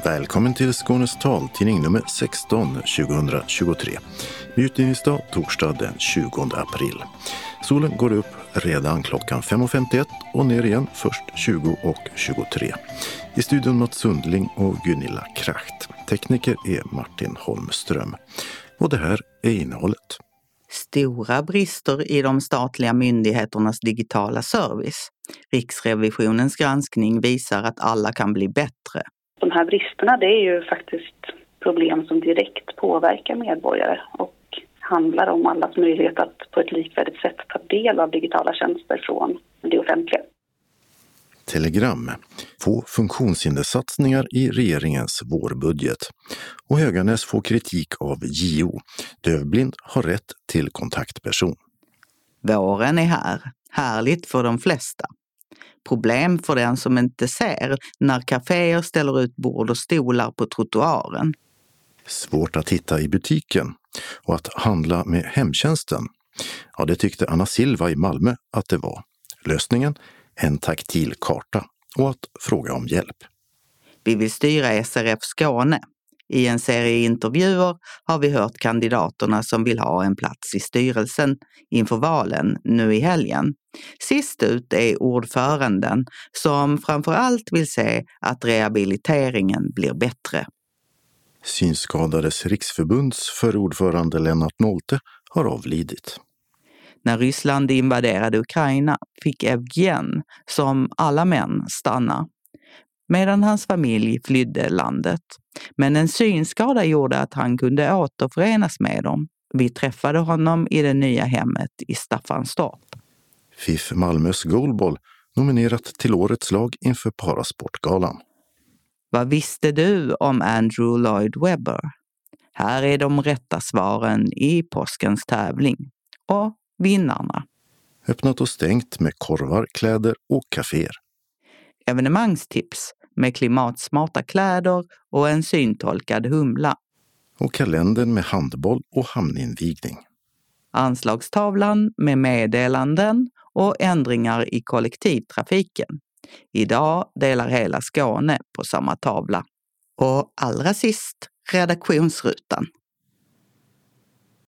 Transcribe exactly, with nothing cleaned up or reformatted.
Välkommen till Skånes taltidning nummer sexton tjugohundratjugotre. Utgivningsdag torsdag den tjugonde april. Solen går upp redan klockan fem och femtioett och ner igen först tjugo och tjugotre. I studion Mats Sundling och Gunilla Kracht. Tekniker är Martin Holmström. Och det här är innehållet. Stora brister i de statliga myndigheternas digitala service. Riksrevisionens granskning visar att alla kan bli bättre. De här bristerna, det är ju faktiskt problem som direkt påverkar medborgare och handlar om allas möjlighet att på ett likvärdigt sätt ta del av digitala tjänster från det offentliga. Telegram. Få funktionshindersatsningar i regeringens vårbudget. Och Höganäs får kritik av J O. Dövblind har rätt till kontaktperson. Våren är här. Härligt för de flesta. Problem för den som inte ser när kaféer ställer ut bord och stolar på trottoaren. Svårt att hitta i butiken och att handla med hemtjänsten. Ja, det tyckte Anna Silva i Malmö att det var. Lösningen? En taktil karta och att fråga om hjälp. Vi vill styra S R F Skåne. I en serie intervjuer har vi hört kandidaterna som vill ha en plats i styrelsen inför valen nu i helgen. Sist ut är ordföranden som framför allt vill se att rehabiliteringen blir bättre. Synskadades riksförbunds förordförande Lennart Nolte har avlidit. När Ryssland invaderade Ukraina fick Evgen, som alla män, stanna, medan hans familj flydde landet. Men en synskada gjorde att han kunde återförenas med dem. Vi träffade honom i det nya hemmet i Staffanstorp. F I F Malmös goalball nominerat till årets lag inför Parasportgalan. Vad visste du om Andrew Lloyd Webber? Här är de rätta svaren i påskens tävling. Och vinnarna. Öppnat och stängt med korvar, kläder och kaféer. Evenemangstips med klimatsmarta kläder och en syntolkad humla. Och kalendern med handboll och hamninvigning. Anslagstavlan med meddelanden och ändringar i kollektivtrafiken. Idag delar hela Skåne på samma tavla. Och allra sist redaktionsrutan.